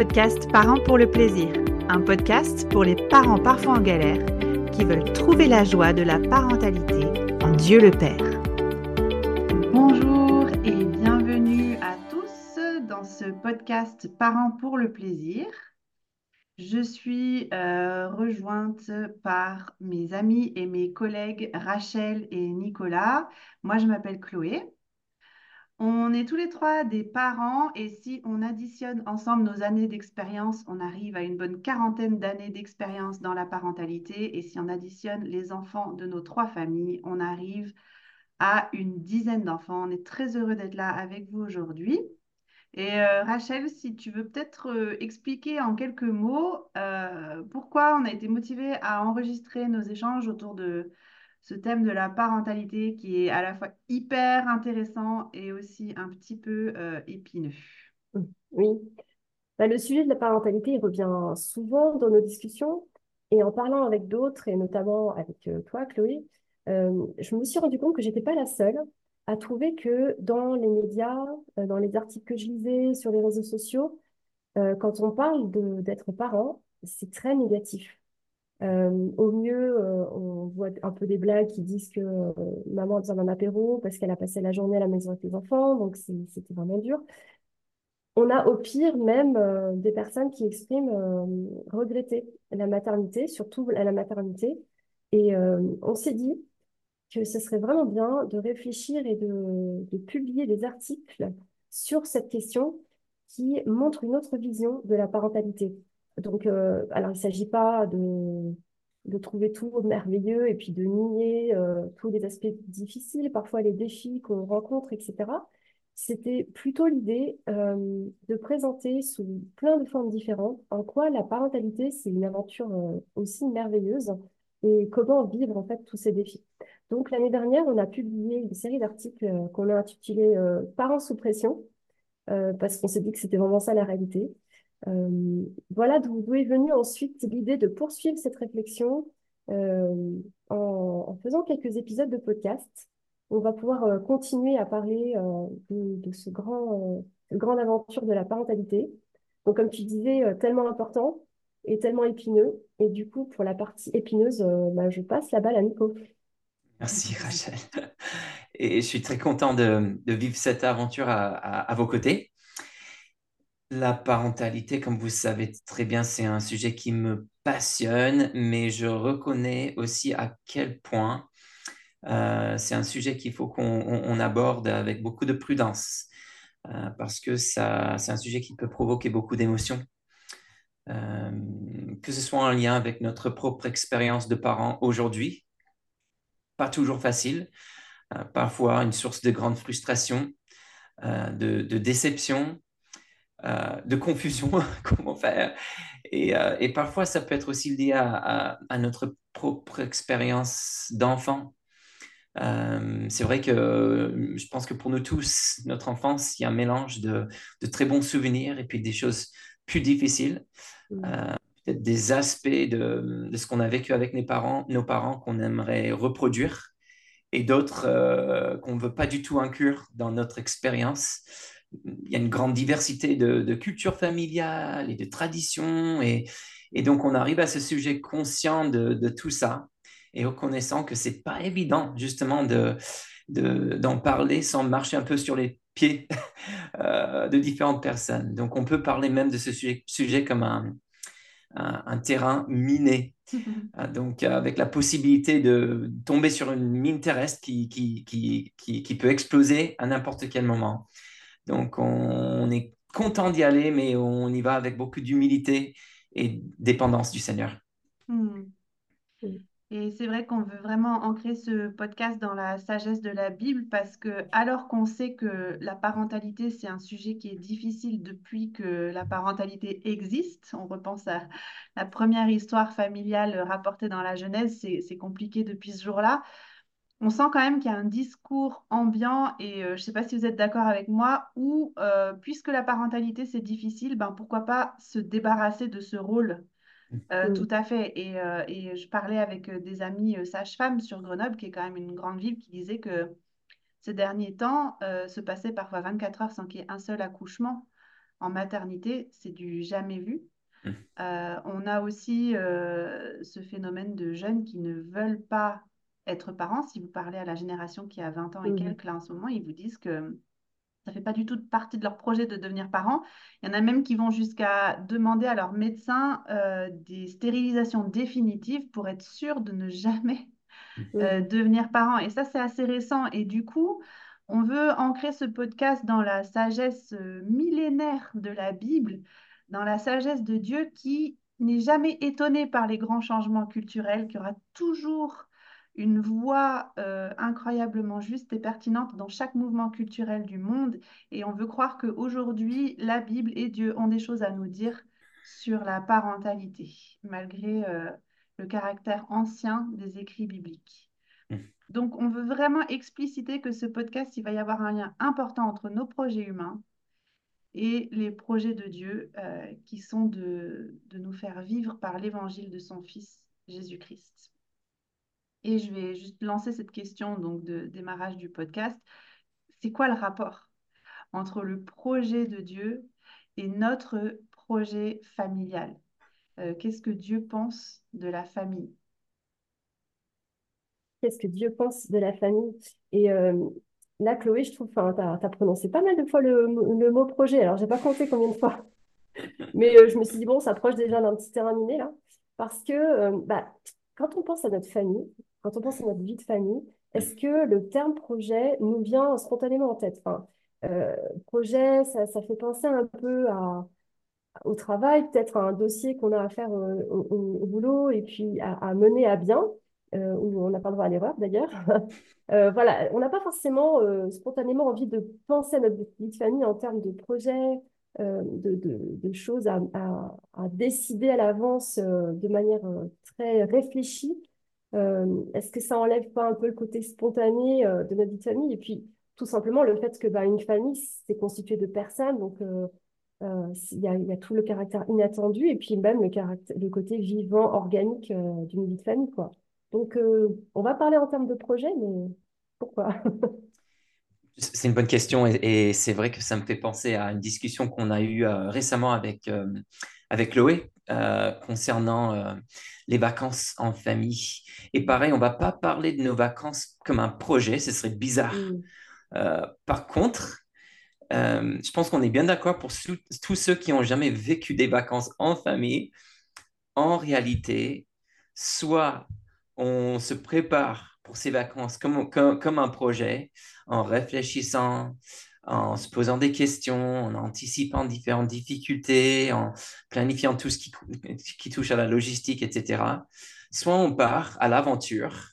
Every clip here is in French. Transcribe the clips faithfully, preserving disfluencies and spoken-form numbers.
podcast Parents pour le plaisir, un podcast pour les parents parfois en galère qui veulent trouver la joie de la parentalité en Dieu le Père. Bonjour et bienvenue à tous dans ce podcast Parents pour le plaisir. Je suis euh, rejointe par mes amis et mes collègues Rachel et Nicolas. Moi, je m'appelle Chloé. On est tous les trois des parents et si on additionne ensemble nos années d'expérience, on arrive à une bonne quarantaine d'années d'expérience dans la parentalité. Et si on additionne les enfants de nos trois familles, on arrive à une dizaine d'enfants. On est très heureux d'être là avec vous aujourd'hui. Et euh, Rachel, si tu veux peut-être euh, expliquer en quelques mots euh, pourquoi on a été motivé à enregistrer nos échanges autour de ce thème de la parentalité qui est à la fois hyper intéressant et aussi un petit peu euh, épineux. Oui, Bah, le sujet de la parentalité il revient souvent dans nos discussions et en parlant avec d'autres et notamment avec euh, toi, Chloé, euh, je me suis rendu compte que j'étais pas la seule à trouver que dans les médias, euh, dans les articles que je lisais sur les réseaux sociaux, euh, quand on parle de d'être parent, c'est très négatif. Euh, au mieux, euh, on voit un peu des blagues qui disent que euh, maman a besoin d'un apéro parce qu'elle a passé la journée à la maison avec les enfants, donc c'est- c'était vraiment dur. On a au pire même euh, des personnes qui expriment euh, regretter la maternité, surtout à la maternité. Et euh, on s'est dit que ce serait vraiment bien de réfléchir et de, de publier des articles sur cette question qui montrent une autre vision de la parentalité. Donc, euh, alors il ne s'agit pas de, de trouver tout merveilleux et puis de nier euh, tous les aspects difficiles, parfois les défis qu'on rencontre, et cetera. C'était plutôt l'idée euh, de présenter sous plein de formes différentes en quoi la parentalité, c'est une aventure euh, aussi merveilleuse et comment vivre en fait tous ces défis. Donc l'année dernière, on a publié une série d'articles euh, qu'on a intitulés euh, Parents sous pression, euh, parce qu'on s'est dit que c'était vraiment ça la réalité. Euh, voilà d'où d'où est venue ensuite l'idée de poursuivre cette réflexion euh, en, en faisant quelques épisodes de podcast. On va pouvoir euh, continuer à parler euh, de, de ce grand, euh, cette grande aventure de la parentalité. Donc, comme tu disais, euh, tellement important et tellement épineux. Et du coup, pour la partie épineuse, euh, bah, je passe la balle à Nico. Merci Rachel. Et je suis très content de, de vivre cette aventure à, à- à vos côtés. La parentalité, comme vous savez très bien, c'est un sujet qui me passionne, mais je reconnais aussi à quel point euh, c'est un sujet qu'il faut qu'on on- on aborde avec beaucoup de prudence, euh, parce que ça, c'est un sujet qui peut provoquer beaucoup d'émotions, euh, que ce soit en lien avec notre propre expérience de parents aujourd'hui, pas toujours facile, euh, parfois une source de grande frustration, euh, de, de déception, euh, de confusion, comment faire. Et, euh, et parfois, ça peut être aussi lié à, à- à notre propre expérience d'enfant. Euh, c'est vrai que euh, je pense que pour nous tous, notre enfance, il y a un mélange de, de très bons souvenirs et puis des choses plus difficiles, Mm. euh, peut-être des aspects de, de ce qu'on a vécu avec nos parents, nos parents qu'on aimerait reproduire et d'autres euh, qu'on ne veut pas du tout inclure dans notre expérience. Il y a une grande diversité de, de cultures familiales et de traditions, et, et donc on arrive à ce sujet conscient de, de tout ça et reconnaissant que c'est pas évident justement de, de, d'en parler sans marcher un peu sur les pieds euh, de différentes personnes. Donc on peut parler même de ce sujet, sujet comme un, un, un terrain miné. Ah, Donc, euh, avec la possibilité de tomber sur une mine terrestre qui, qui, qui, qui, qui peut exploser à n'importe quel moment. Donc, on, on est content d'y aller, mais on y va avec beaucoup d'humilité et dépendance du Seigneur. Hmm. Mm. Et c'est vrai qu'on veut vraiment ancrer ce podcast dans la sagesse de la Bible parce que alors qu'on sait que la parentalité, c'est un sujet qui est difficile depuis que la parentalité existe, on repense à la première histoire familiale rapportée dans la Genèse, c'est, c'est compliqué depuis ce jour-là. On sent quand même qu'il y a un discours ambiant et euh, je ne sais pas si vous êtes d'accord avec moi, où euh, puisque la parentalité, c'est difficile, ben, pourquoi pas se débarrasser de ce rôle. Euh, tout Mm. à fait. Et, euh, et je parlais avec euh, des amis euh, sages-femmes sur Grenoble, qui est quand même une grande ville, qui disaient que ces derniers temps, euh, se passait parfois vingt-quatre heures sans qu'il y ait un seul accouchement. en maternité, c'est du jamais vu. Mm. Euh, on a aussi euh, ce phénomène de jeunes qui ne veulent pas être parents. Si vous parlez à la génération qui a vingt ans et Mhm. quelques, là en ce moment, ils vous disent que ça ne fait pas du tout partie de leur projet de devenir parents. Il y en a même qui vont jusqu'à demander à leur médecin euh, des stérilisations définitives pour être sûr de ne jamais euh, Mhm. devenir parent. Et ça, c'est assez récent. Et du coup, on veut ancrer ce podcast dans la sagesse euh, millénaire de la Bible, dans la sagesse de Dieu qui n'est jamais étonné par les grands changements culturels, qui aura toujours une voix euh, incroyablement juste et pertinente dans chaque mouvement culturel du monde. Et on veut croire qu'aujourd'hui, la Bible et Dieu ont des choses à nous dire sur la parentalité, malgré euh, le caractère ancien des écrits bibliques. Mm. Donc, on veut vraiment expliciter que ce podcast, il va y avoir un lien important entre nos projets humains et les projets de Dieu euh, qui sont de, de nous faire vivre par l'évangile de son Fils, Jésus-Christ. Et je vais juste lancer cette question donc, de démarrage du podcast. C'est quoi le rapport entre le projet de Dieu et notre projet familial? Euh, qu'est-ce que Dieu pense de la famille? Qu'est-ce que Dieu pense de la famille? Et euh, là, Chloé, je trouve, enfin, t'as, t'as prononcé pas mal de fois le, le mot projet. Alors, j'ai pas compté combien de fois, mais euh, je me suis dit, bon, ça approche déjà d'un petit terrain miné, là. Parce que euh, bah, quand on pense à notre famille, quand on pense à notre vie de famille, est-ce que le terme projet nous vient spontanément en tête? Enfin, euh, projet, ça, ça fait penser un peu à, au travail, peut-être à un dossier qu'on a à faire euh, au, au- au boulot et puis à, à mener à bien, euh, où on n'a pas le droit à l'erreur d'ailleurs. Euh, voilà, on n'a pas forcément euh, spontanément envie de penser à notre vie de famille en termes de projets, euh, de, de- de choses à, à- à décider à l'avance euh, de manière euh, très réfléchie. Euh, est-ce que ça enlève pas un peu le côté spontané euh, de notre vie de famille? Et puis, tout simplement, le fait que bah, une famille, c'est constitué de personnes, donc euh, euh, il y a, il y a tout le caractère inattendu et puis même le, caractère, le côté vivant, organique euh, d'une vie de famille, quoi. Donc, euh, on va parler en termes de projet, mais pourquoi? C'est une bonne question et, et c'est vrai que ça me fait penser à une discussion qu'on a eue euh, récemment avec, euh, avec Chloé euh, concernant euh, les vacances en famille. Et pareil, on va pas parler de nos vacances comme un projet, ce serait bizarre. Mm. Euh, par contre, euh, je pense qu'on est bien d'accord pour sou- tous ceux qui ont jamais vécu des vacances en famille. En réalité, soit on se prépare pour ces vacances comme, comme, comme un projet, en réfléchissant, en se posant des questions, en anticipant différentes difficultés, en planifiant tout ce qui, qui touche à la logistique, et cetera. Soit on part à l'aventure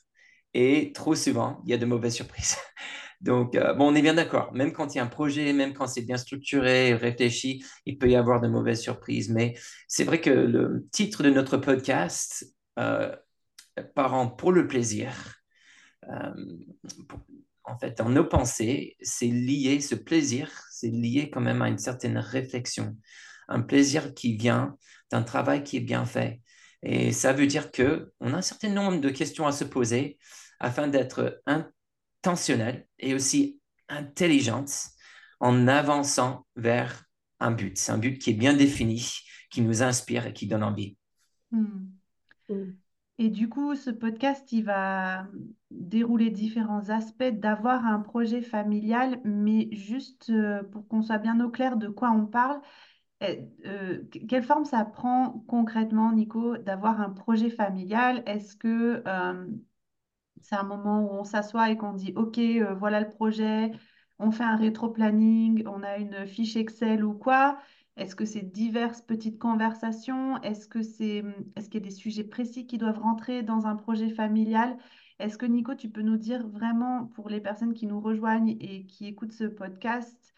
et trop souvent, il y a de mauvaises surprises. Donc, euh, bon, on est bien d'accord. Même quand il y a un projet, même quand c'est bien structuré, réfléchi, il peut y avoir de mauvaises surprises. Mais c'est vrai que le titre de notre podcast, euh, Parents pour le plaisir, euh, pour- en fait, dans nos pensées, c'est lié, ce plaisir, c'est lié quand même à une certaine réflexion, un plaisir qui vient d'un travail qui est bien fait. Et ça veut dire que on a un certain nombre de questions à se poser afin d'être intentionnelle et aussi intelligente en avançant vers un but. C'est un but qui est bien défini, qui nous inspire et qui donne envie. Hmm. Mm. Et du coup, ce podcast, il va dérouler différents aspects d'avoir un projet familial, mais juste euh, pour qu'on soit bien au clair de quoi on parle, eh, euh, que- quelle forme ça prend concrètement, Nico, d'avoir un projet familial? Est-ce que euh, c'est un moment où on s'assoit et qu'on dit, OK, euh, voilà le projet, on fait un rétro-planning, on a une fiche Excel ou quoi? Est-ce que c'est diverses petites conversations? Est-ce que c'est, est-ce qu'il y a des sujets précis qui doivent rentrer dans un projet familial? Est-ce que Nico, tu peux nous dire vraiment pour les personnes qui nous rejoignent et qui écoutent ce podcast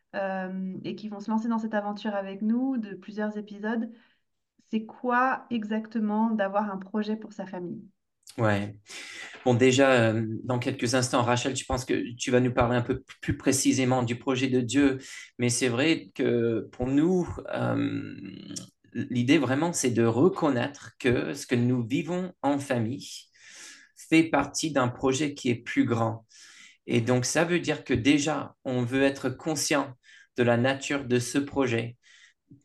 euh, et qui vont se lancer dans cette aventure avec nous de plusieurs épisodes, c'est quoi exactement d'avoir un projet pour sa famille? Ouais. Bon, déjà, euh, dans quelques instants, Rachel, je pense que tu vas nous parler un peu plus précisément du projet de Dieu. Mais c'est vrai que pour nous, euh, l'idée vraiment, c'est de reconnaître que ce que nous vivons en famille fait partie d'un projet qui est plus grand. Et donc, ça veut dire que déjà, on veut être conscient de la nature de ce projet.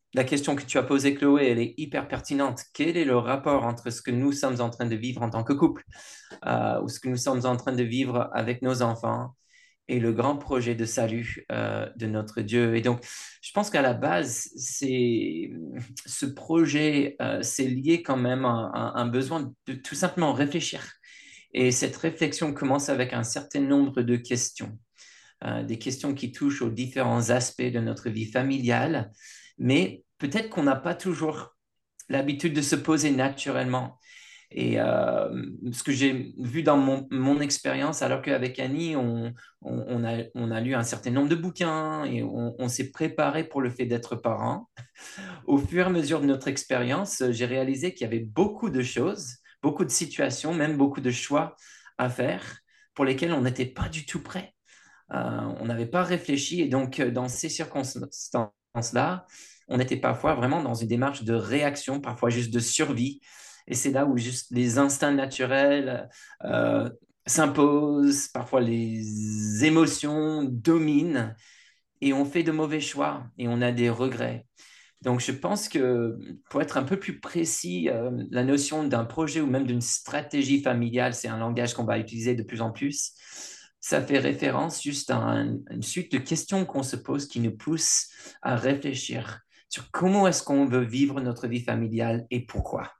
la question que tu as posée, Chloé, elle est hyper pertinente. Quel est le rapport entre ce que nous sommes en train de vivre en tant que couple, euh, ou ce que nous sommes en train de vivre avec nos enfants, et le grand projet de salut euh, de notre Dieu? Et donc, je pense qu'à la base, c'est ce projet, euh, c'est lié quand même à, à un besoin de tout simplement réfléchir. Et cette réflexion commence avec un certain nombre de questions, euh, des questions qui touchent aux différents aspects de notre vie familiale, mais peut-être qu'on n'a pas toujours l'habitude de se poser naturellement. Et euh, ce que j'ai vu dans mon, mon expérience, alors qu'avec Annie, on, on, on a, on a lu un certain nombre de bouquins et on, on s'est préparé pour le fait d'être parent, au fur et à mesure de notre expérience, j'ai réalisé qu'il y avait beaucoup de choses, beaucoup de situations, même beaucoup de choix à faire pour lesquels on n'était pas du tout prêt. Euh, on n'avait pas réfléchi et donc euh, dans ces circonstances-là, on était parfois vraiment dans une démarche de réaction, parfois juste de survie. Et c'est là où juste les instincts naturels euh, s'imposent, parfois les émotions dominent et on fait de mauvais choix et on a des regrets. Donc, je pense que pour être un peu plus précis, euh, la notion d'un projet ou même d'une stratégie familiale, c'est un langage qu'on va utiliser de plus en plus. Ça fait référence juste à un- une suite de questions qu'on se pose qui nous poussent à réfléchir sur comment est-ce qu'on veut vivre notre vie familiale et pourquoi.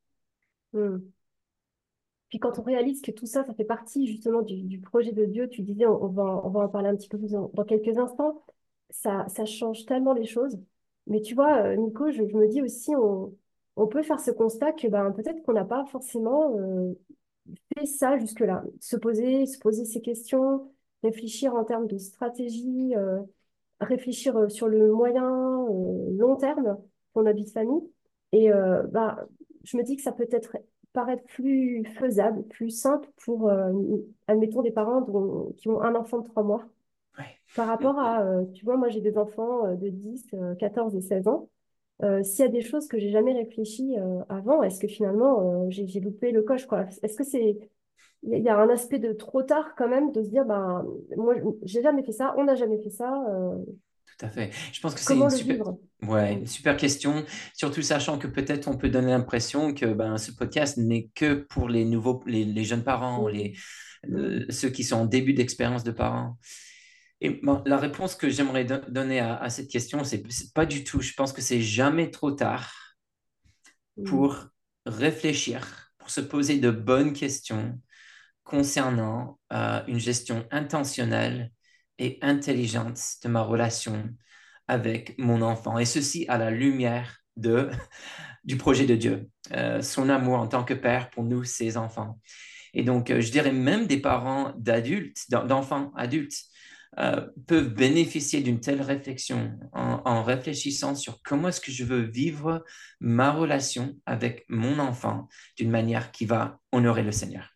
Hmm. Puis quand on réalise que tout ça, ça fait partie justement du, du projet de Dieu, tu disais, on, on va, en- on va en parler un petit peu plus en- dans quelques instants, ça, ça change tellement les choses. Mais tu vois, euh, Nico, je, je me dis aussi, on, on peut faire ce constat que ben, peut-être qu'on n'a pas forcément euh, fait ça jusque-là. Se poser, se poser ces questions, réfléchir en termes de stratégie, euh, réfléchir euh, sur le moyen, euh, long terme pour notre vie de famille. Et euh, bah, je me dis que ça peut être paraître plus faisable, plus simple pour, euh, admettons, des parents dont- qui ont un enfant de trois mois. Ouais. Par rapport à, euh, tu vois, moi j'ai des enfants euh, de dix euh, quatorze et seize ans. Euh, s'il y a des choses que j'ai jamais réfléchies euh, avant, est-ce que finalement euh, j'ai j'ai loupé le coche, quoi? Est-ce que c'est il y a il y a un aspect de trop tard quand même de se dire ben moi j'ai jamais fait ça, on n'a jamais fait ça, euh, Tout à fait. Je pense que c'est comment une le super, vivre? ouais, Mm. une super question, surtout sachant que peut-être on peut donner l'impression que ben, ce podcast n'est que pour les nouveaux, les, les jeunes parents, les, Mm. Mm. euh, ceux qui sont en début d'expérience de parents. Et bon, la réponse que j'aimerais do- donner à, à cette question, c'est c'est pas du tout. Je pense que c'est jamais trop tard Mm. pour réfléchir, pour se poser de bonnes questions concernant euh, une gestion intentionnelle et intelligente de ma relation avec mon enfant. Et ceci à la lumière de, du projet de Dieu, euh, son amour en tant que père pour nous, ses enfants. Et donc, euh, je dirais même des parents d'adultes, d'en- d'enfants adultes, euh, peuvent bénéficier d'une telle réflexion en, en réfléchissant sur comment est-ce que je veux vivre ma relation avec mon enfant d'une manière qui va honorer le Seigneur.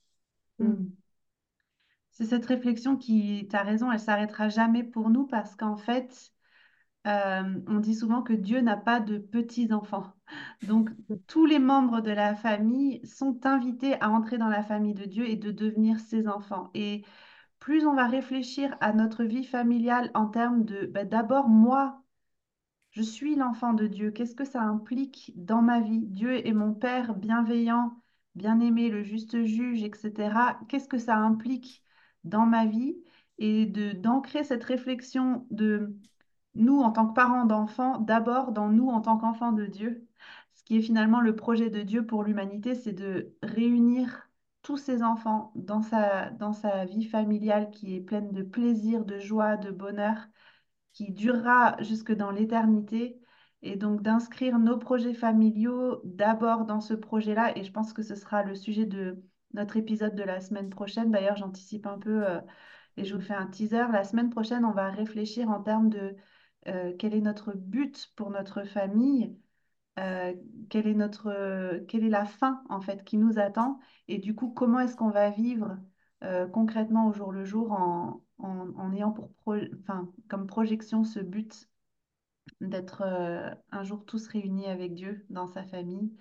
Mm. C'est cette réflexion qui, tu as raison, elle s'arrêtera jamais pour nous parce qu'en fait, euh, on dit souvent que Dieu n'a pas de petits-enfants. Donc, tous les membres de la famille sont invités à entrer dans la famille de Dieu et de devenir ses enfants. Et plus on va réfléchir à notre vie familiale en termes de, bah, d'abord, moi, je suis l'enfant de Dieu. Qu'est-ce que ça implique dans ma vie? Dieu est mon Père bienveillant, bien-aimé, le juste juge, et cetera. Qu'est-ce que ça implique dans ma vie? Et de d'ancrer cette réflexion de nous en tant que parents d'enfants, d'abord dans nous en tant qu'enfants de Dieu. Ce qui est finalement le projet de Dieu pour l'humanité, c'est de réunir tous ses enfants dans sa, dans sa vie familiale qui est pleine de plaisir, de joie, de bonheur qui durera jusque dans l'éternité. Et donc d'inscrire nos projets familiaux d'abord dans ce projet-là. Et je pense que ce sera le sujet de notre épisode de la semaine prochaine. D'ailleurs, j'anticipe un peu euh, et je vous fais un teaser. La semaine prochaine, on va réfléchir en termes de euh, quel est notre but pour notre famille, euh, quelle est notre, euh, quelle est la fin en fait qui nous attend et du coup comment est-ce qu'on va vivre euh, concrètement au jour le jour en, en, en ayant pour pro- enfin, comme projection ce but d'être euh, un jour tous réunis avec Dieu dans sa famille.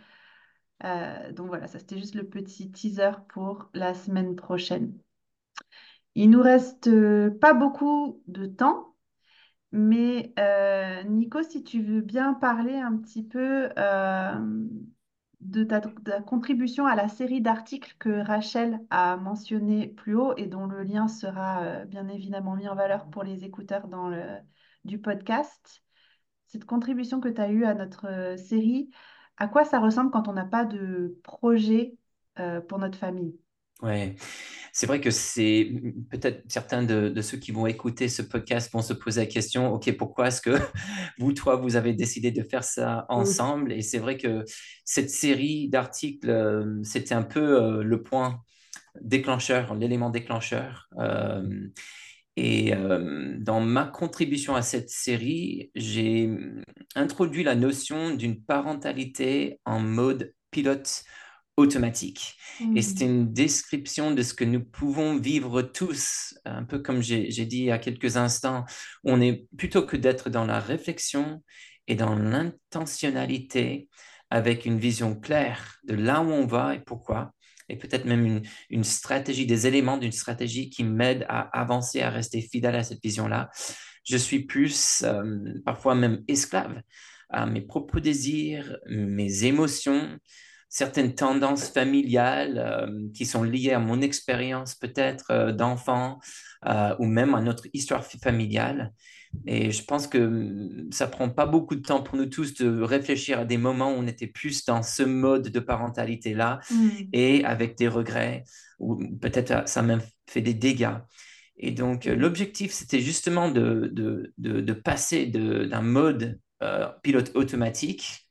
Euh, donc voilà, ça c'était juste le petit teaser pour la semaine prochaine. Il nous reste euh, pas beaucoup de temps. Mais euh, Nico, si tu veux bien parler un petit peu euh, de ta, de ta contribution à la série d'articles que Rachel a mentionné plus haut et dont le lien sera euh, bien évidemment mis en valeur pour les écouteurs dans le, du podcast. Cette contribution que tu as eue à notre euh, série, à quoi ça ressemble quand on n'a pas de projet euh, pour notre famille? Ouais, c'est vrai que c'est peut-être certains de, de ceux qui vont écouter ce podcast vont se poser la question, OK, pourquoi est-ce que vous, toi, vous avez décidé de faire ça Mm. ensemble? Et c'est vrai que cette série d'articles, euh, c'était un peu euh, le point déclencheur, l'élément déclencheur. Euh, et euh, dans ma contribution à cette série, j'ai introduit la notion d'une parentalité en mode pilote automatique. Et c'est Hmm. une description de ce que nous pouvons vivre tous, un peu comme j'ai j'ai dit il y a quelques instants. On est plutôt que d'être dans la réflexion et dans l'intentionnalité, avec une vision claire de là où on va et pourquoi, et peut-être même une, une stratégie, des éléments d'une stratégie qui m'aident à avancer, à rester fidèle à cette vision-là. Je suis plus, euh, parfois même esclave à mes propres désirs, mes émotions, certaines tendances familiales euh, qui sont liées à mon expérience peut-être euh, d'enfant euh, ou même à notre histoire familiale. Et je pense que hum, ça prend pas beaucoup de temps pour nous tous de réfléchir à des moments où on était plus dans ce mode de parentalité-là Hmm. et avec des regrets ou peut-être euh, ça a même fait des dégâts. Et donc, euh, Hmm. l'objectif, c'était justement de, de, de, de passer de- d'un mode euh, pilote automatique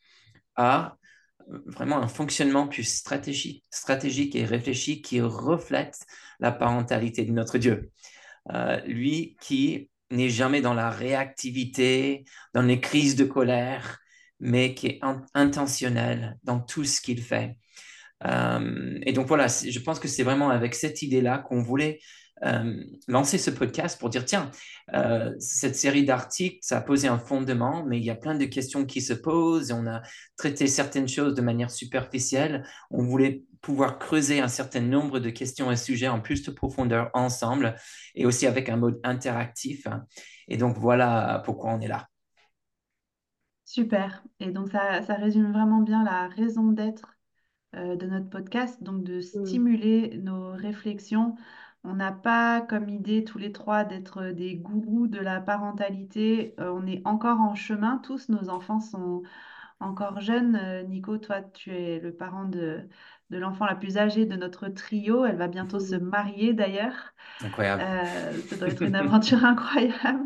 à euh, vraiment un fonctionnement plus stratégique, stratégique et réfléchi qui reflète la parentalité de notre Dieu. Euh, lui qui n'est jamais dans la réactivité, dans les crises de colère, mais qui est in- intentionnel dans tout ce qu'il fait. Euh, et donc voilà, c'est- je pense que c'est vraiment avec cette idée-là qu'on voulait euh, lancer ce podcast pour dire, tiens, euh, cette série d'articles, ça a posé un fondement, mais il y a plein de questions qui se posent, et on a traité certaines choses de manière superficielle. On voulait pouvoir creuser un certain nombre de questions et sujets en plus de profondeur ensemble, et aussi avec un mode interactif. Et donc voilà pourquoi on est là. Super. Et donc ça, ça résume vraiment bien la raison d'être euh, de notre podcast, donc de Mm. stimuler nos réflexions. On n'a pas comme idée tous les trois d'être des gourous de la parentalité. Euh, on est encore en chemin, tous nos enfants sont encore jeunes. Euh, Nico, toi, tu es le parent de, de l'enfant la plus âgée de notre trio. Elle va bientôt se Mm. marier d'ailleurs. Incroyable. Euh, ça doit être une aventure incroyable.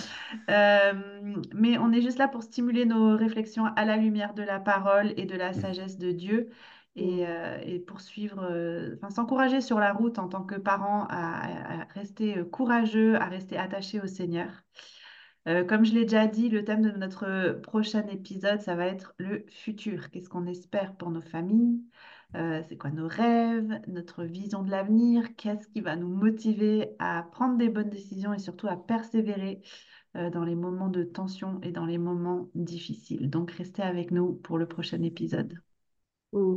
Euh, mais on est juste là pour stimuler nos réflexions à la lumière de la parole et de la sagesse de Dieu et, Mm. euh, et poursuivre, euh, enfin, s'encourager sur la route en tant que parent à, à rester euh, courageux, à rester attaché au Seigneur. Euh, comme je l'ai déjà dit, le thème de notre prochain épisode, ça va être le futur. Qu'est-ce qu'on espère pour nos familles? Euh, c'est quoi nos rêves, notre vision de l'avenir? Qu'est-ce qui va nous motiver à prendre des bonnes décisions et surtout à persévérer euh, dans les moments de tension et dans les moments difficiles. Donc, restez avec nous pour le prochain épisode. Mm.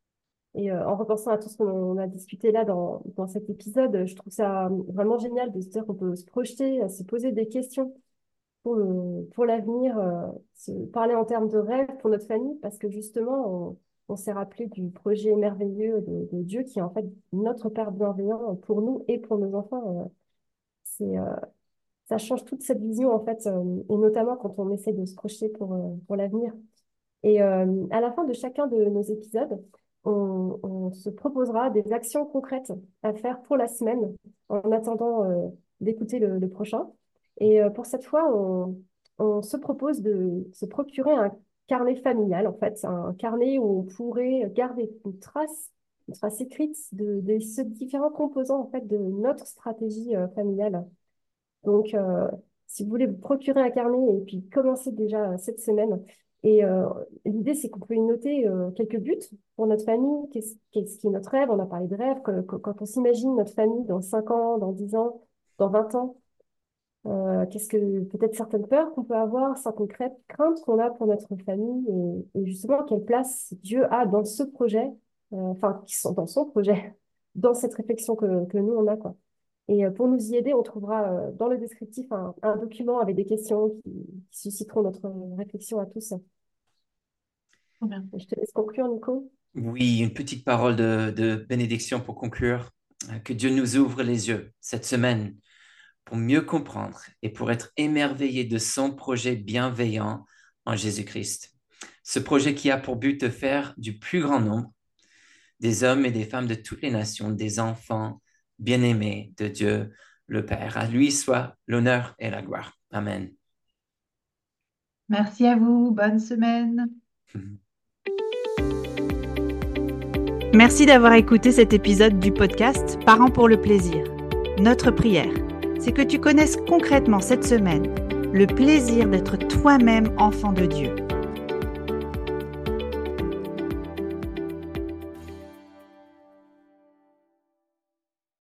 Et euh, en repensant à tout ce qu'on a discuté là dans, dans cet épisode, je trouve ça vraiment génial de se dire qu'on peut se projeter, à se poser des questions pour le, pour l'avenir, euh, se parler en termes de rêve pour notre famille, parce que justement, on, on s'est rappelé du projet merveilleux de, de Dieu qui est en fait notre Père bienveillant pour nous et pour nos enfants. Euh, c'est, euh, ça change toute cette vision en fait, euh, et notamment quand on essaie de se projeter pour, euh, pour l'avenir. Et euh, à la fin de chacun de nos épisodes, on, on se proposera des actions concrètes à faire pour la semaine en attendant euh, d'écouter le, le prochain. Et euh, pour cette fois, on, on se propose de se procurer un carnet familial, en fait, un carnet où on pourrait garder une trace, une trace écrite de, de ces différents composants en fait, de notre stratégie euh, familiale. Donc, euh, si vous voulez vous procurer un carnet et puis commencer déjà cette semaine, et euh, l'idée c'est qu'on peut y noter euh, quelques buts pour notre famille, qu'est-ce qu'est-ce qui est notre rêve, on a parlé de rêve, que- que- quand on s'imagine notre famille dans cinq ans, dans dix ans, dans vingt ans, euh, qu'est-ce que peut-être certaines peurs qu'on peut avoir, certaines crêpes- craintes qu'on a pour notre famille, et, et justement quelle place Dieu a dans ce projet, euh, enfin qui sont dans son projet, dans cette réflexion que, que nous on a, quoi. Et euh, pour nous y aider, on trouvera euh, dans le descriptif un, un document avec des questions qui, qui susciteront notre réflexion à tous. Trop bien. Je te laisse conclure, Nico. Oui, une petite parole de, de bénédiction pour conclure. Euh, Que Dieu nous ouvre les yeux cette semaine pour mieux comprendre et pour être émerveillé de son projet bienveillant en Jésus-Christ. Ce projet qui a pour but de faire du plus grand nombre des hommes et des femmes de toutes les nations, des enfants bien-aimés de Dieu le Père. À lui soit l'honneur et la gloire. Amen. Merci à vous. Bonne semaine. Merci d'avoir écouté cet épisode du podcast Parents pour le plaisir. Notre prière, c'est que tu connaisses concrètement cette semaine le plaisir d'être toi-même enfant de Dieu.